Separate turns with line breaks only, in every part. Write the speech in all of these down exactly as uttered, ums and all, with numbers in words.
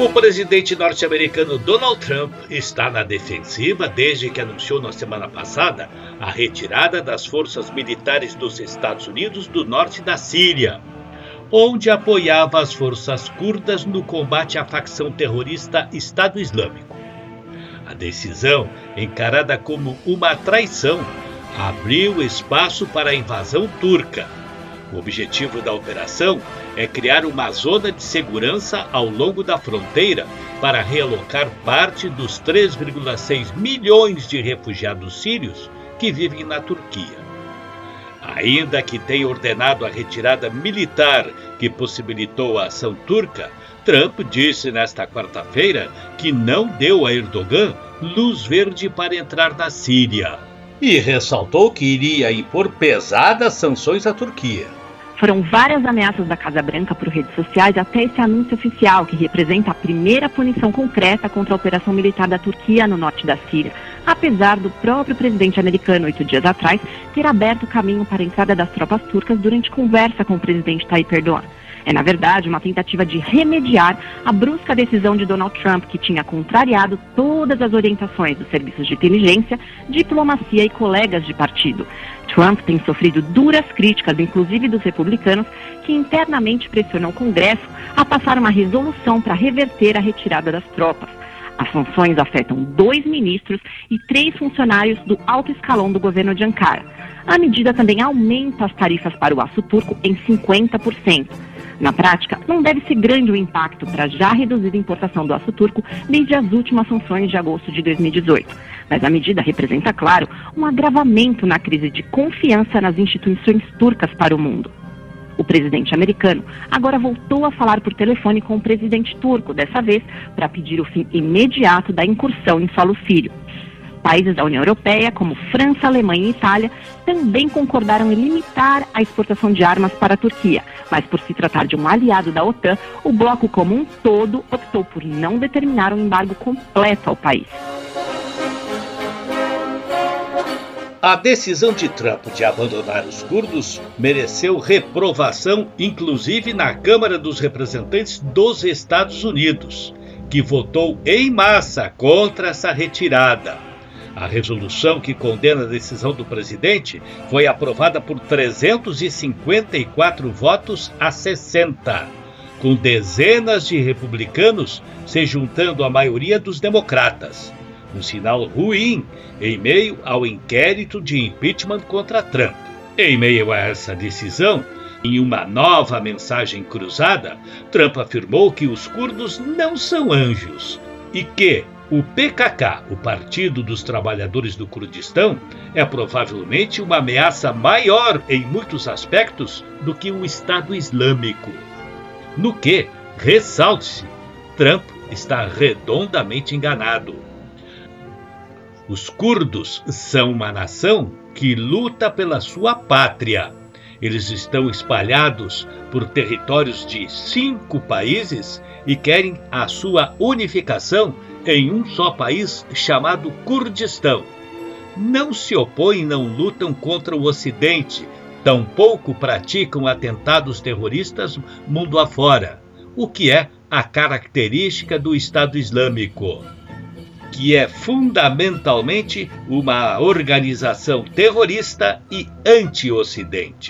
O presidente norte-americano Donald Trump está na defensiva desde que anunciou na semana passada a retirada das forças militares dos Estados Unidos do norte da Síria, onde apoiava as forças curdas no combate à facção terrorista Estado Islâmico. A decisão, encarada como uma traição, abriu espaço para a invasão turca. O objetivo da operação é criar uma zona de segurança ao longo da fronteira para realocar parte dos três vírgula seis milhões de refugiados sírios que vivem na Turquia. Ainda que tenha ordenado a retirada militar que possibilitou a ação turca, Trump disse nesta quarta-feira que não deu a Erdogan luz verde para entrar na Síria. E ressaltou que iria impor pesadas sanções à Turquia.
Foram várias ameaças da Casa Branca por redes sociais até esse anúncio oficial, que representa a primeira punição concreta contra a operação militar da Turquia no norte da Síria, apesar do próprio presidente americano, oito dias atrás, ter aberto o caminho para a entrada das tropas turcas durante conversa com o presidente Tayyip Erdogan. É, na verdade, uma tentativa de remediar a brusca decisão de Donald Trump, que tinha contrariado todas as orientações dos serviços de inteligência, diplomacia e colegas de partido. Trump tem sofrido duras críticas, inclusive dos republicanos, que internamente pressionam o Congresso a passar uma resolução para reverter a retirada das tropas. As sanções afetam dois ministros e três funcionários do alto escalão do governo de Ankara. A medida também aumenta as tarifas para o aço turco em cinquenta por cento. Na prática, não deve ser grande o impacto para a já reduzida importação do aço turco desde as últimas sanções de agosto de dois mil e dezoito. Mas a medida representa, claro, um agravamento na crise de confiança nas instituições turcas para o mundo. O presidente americano agora voltou a falar por telefone com o presidente turco, dessa vez para pedir o fim imediato da incursão em solo sírio. Países da União Europeia, como França, Alemanha e Itália, também concordaram em limitar a exportação de armas para a Turquia. Mas por se tratar de um aliado da OTAN, o bloco como um todo optou por não determinar um embargo completo ao país.
A decisão de Trump de abandonar os curdos mereceu reprovação, inclusive na Câmara dos Representantes dos Estados Unidos, que votou em massa contra essa retirada. A resolução que condena a decisão do presidente foi aprovada por trezentos e cinquenta e quatro votos a sessenta, com dezenas de republicanos se juntando à maioria dos democratas. Um sinal ruim em meio ao inquérito de impeachment contra Trump. Em meio a essa decisão, em uma nova mensagem cruzada, Trump afirmou que os curdos não são anjos e que o P K K, o Partido dos Trabalhadores do Kurdistão, é provavelmente uma ameaça maior em muitos aspectos do que o Estado Islâmico. No que, ressalte-se, Trump está redondamente enganado. Os curdos são uma nação que luta pela sua pátria. Eles estão espalhados por territórios de cinco países e querem a sua unificação em um só país chamado Kurdistão. Não se opõem e não lutam contra o Ocidente, tampouco praticam atentados terroristas mundo afora, o que é a característica do Estado Islâmico, que é fundamentalmente uma organização terrorista e anti-Ocidente.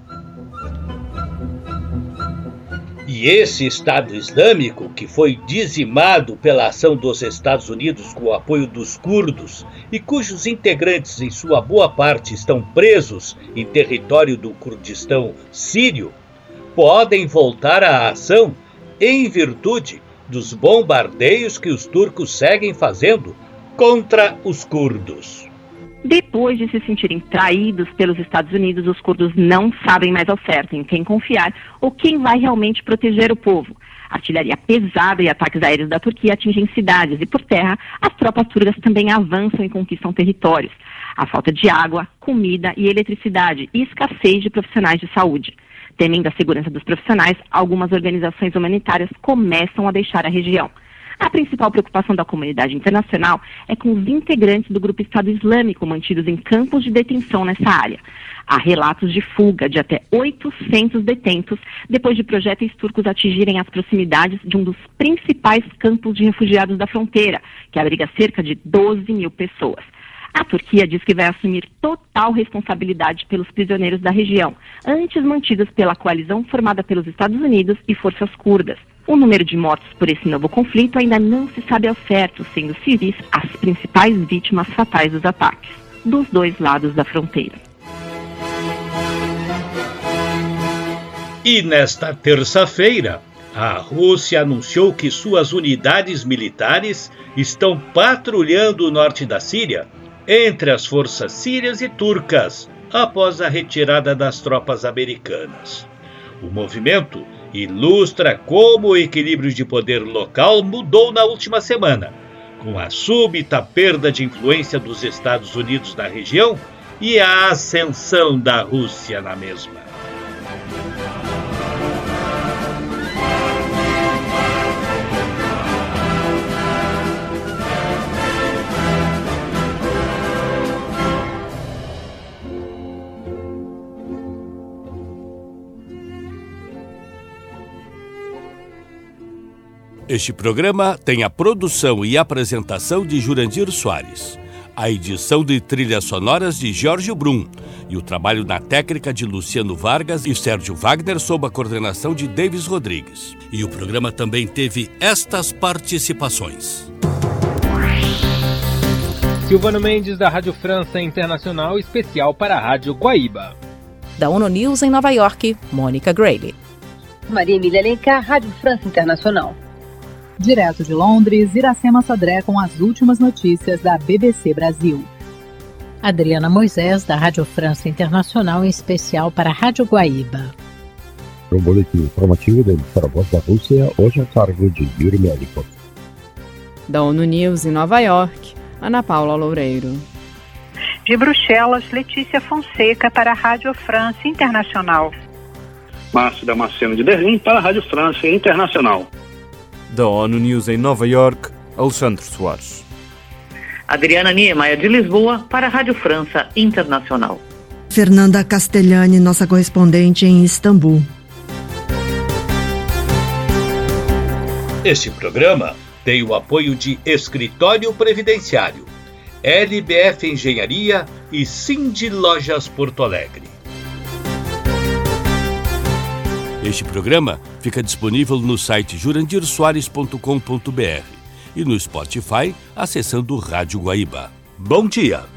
E esse Estado Islâmico, que foi dizimado pela ação dos Estados Unidos com o apoio dos curdos e cujos integrantes, em sua boa parte, estão presos em território do Kurdistão sírio, podem voltar à ação em virtude dos bombardeios que os turcos seguem fazendo contra os curdos.
Depois de se sentirem traídos pelos Estados Unidos, os curdos não sabem mais ao certo em quem confiar ou quem vai realmente proteger o povo. Artilharia pesada e ataques aéreos da Turquia atingem cidades e, por terra, as tropas turcas também avançam e conquistam territórios. A falta de água, comida e eletricidade e escassez de profissionais de saúde. Temendo a segurança dos profissionais, algumas organizações humanitárias começam a deixar a região. A principal preocupação da comunidade internacional é com os integrantes do grupo Estado Islâmico mantidos em campos de detenção nessa área. Há relatos de fuga de até oitocentos detentos depois de projéteis turcos atingirem as proximidades de um dos principais campos de refugiados da fronteira, que abriga cerca de doze mil pessoas. A Turquia diz que vai assumir total responsabilidade pelos prisioneiros da região, antes mantidos pela coalizão formada pelos Estados Unidos e forças curdas. O número de mortos por esse novo conflito ainda não se sabe ao certo, sendo civis as principais vítimas fatais dos ataques, dos dois lados da fronteira.
E nesta terça-feira, a Rússia anunciou que suas unidades militares estão patrulhando o norte da Síria, entre as forças sírias e turcas, após a retirada das tropas americanas. O movimento ilustra como o equilíbrio de poder local mudou na última semana, com a súbita perda de influência dos Estados Unidos na região e a ascensão da Rússia na mesma. Este programa tem a produção e apresentação de Jurandir Soares, a edição de trilhas sonoras de Jorge Brum e o trabalho na técnica de Luciano Vargas e Sérgio Wagner sob a coordenação de Davis Rodrigues. E o programa também teve estas participações.
Silvano Mendes, da Rádio França Internacional, especial para a Rádio Guaíba.
Da ONU News em Nova York, Mônica Grayle.
Maria Emília Alencar, Rádio França Internacional.
Direto de Londres, Iracema Sodré com as últimas notícias da B B C Brasil.
Adriana Moisés, da Rádio França Internacional, em especial para a Rádio Guaíba.
O boletim informativo da emissora Voz da Rússia, hoje a cargo de Yuri Melikov.
Da ONU News em Nova York, Ana Paula Loureiro.
De Bruxelas, Letícia Fonseca para a Rádio França Internacional.
Márcio Damasceno de Berlim para a Rádio França Internacional.
Da ONU News em Nova York, Alexandre Soares.
Adriana Niemeyer de Lisboa para a Rádio França Internacional.
Fernanda Castellani, nossa correspondente em Istambul.
Este programa tem o apoio de Escritório Previdenciário, L B F Engenharia e Cindy Lojas Porto Alegre. Este programa fica disponível no site jurandir soares ponto com ponto b r e no Spotify acessando Rádio Guaíba. Bom dia!